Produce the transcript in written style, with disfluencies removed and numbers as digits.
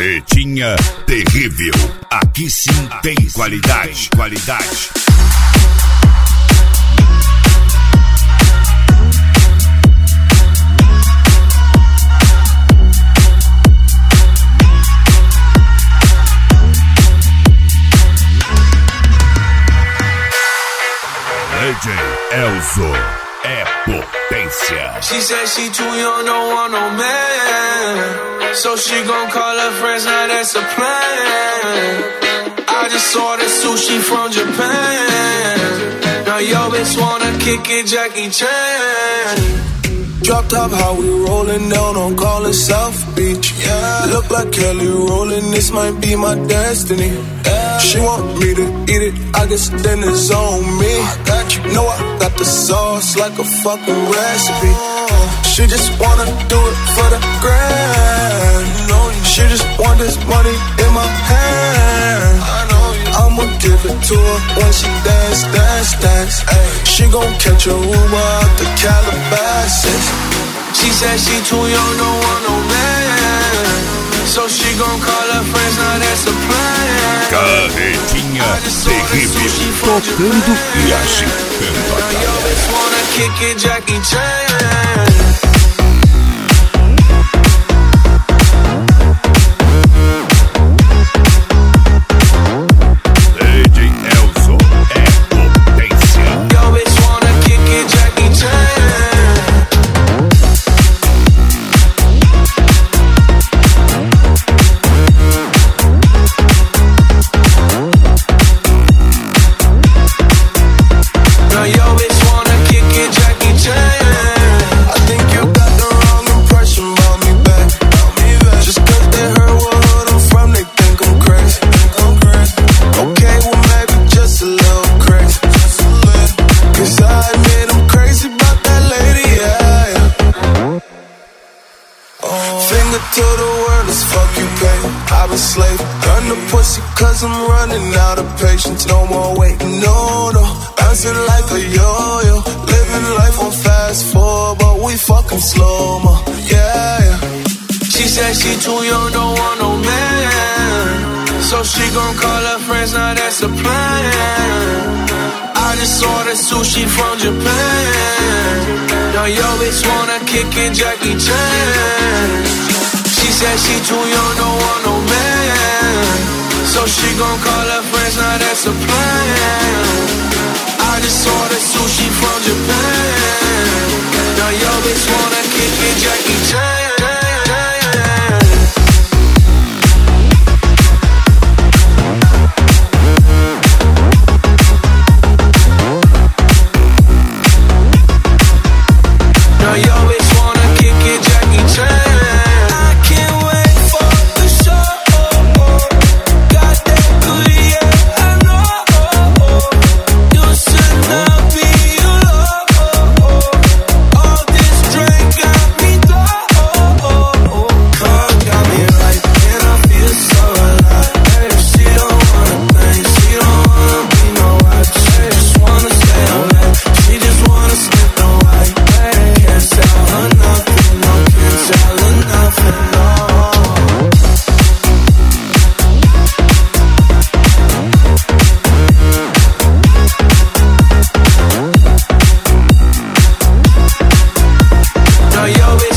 Carretinha terrível. Aqui sim tem qualidade. DJ Elzo é potência. She said she too young, don't want no man, so she gon' call her friends, now that's a plan. I just saw the sushi from Japan. Now yo bitch wanna kick it, Jackie Chan. Drop top, how we rollin' down on call it South Beach. Yeah, look like Kelly rollin', this might be my destiny. Yeah. She want me to eat it, I guess then it's on me. I got you, know I got the sauce like a fucking recipe. She just wanna do it for the grand. She just want this money in my hand. I'ma give it to her when she dance. Ay, she gon' catch a Uber out the Calabasas. She said she too young, don't want no man, so she gon' call her friends, now that's a plan. Carretinha terrível, tocando e agitando a galera. Now yo bitch wanna kick it, Jackie Chan. To the world, as fuck you pay. I've been slave, run the pussy cause I'm running out of patience. No more waiting, no, bouncing like a yo-yo. Living life on fast forward, but we fucking slow-mo, yeah. She said she too young, don't want no man, so she gon' call her friends, now that's a plan. I just saw the sushi from Japan. Now yo bitch wanna kick it, Jackie Chan. She said she too young, don't want no man, so she gon' call her friends, now that's a plan. I just saw the sushi from Japan. Now yo bitch wanna kick it, Jackie Chan. Now yo bitch wanna kick it, Jackie Chan. Yo, bitch.